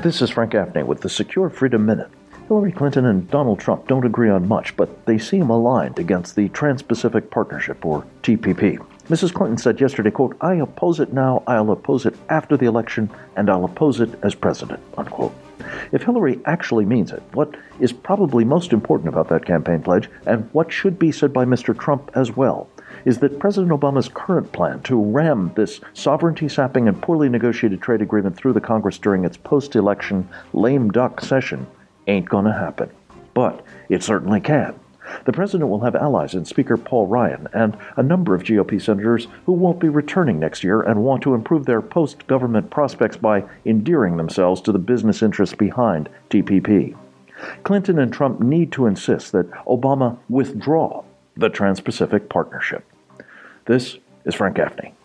This is Frank Gaffney with the Secure Freedom Minute. Hillary Clinton and Donald Trump don't agree on much, but they seem aligned against the Trans-Pacific Partnership, or TPP. Mrs. Clinton said yesterday, quote, "I oppose it now, I'll oppose it after the election, and I'll oppose it as president," unquote. If Hillary actually means it, what is probably most important about that campaign pledge, and what should be said by Mr. Trump as well, is that President Obama's current plan to ram this sovereignty-sapping and poorly negotiated trade agreement through the Congress during its post-election lame duck session ain't gonna happen. But it certainly can. The president will have allies in Speaker Paul Ryan and a number of GOP senators who won't be returning next year and want to improve their post-government prospects by endearing themselves to the business interests behind TPP. Clinton and Trump need to insist that Obama withdraw the Trans-Pacific Partnership. This is Frank Gaffney.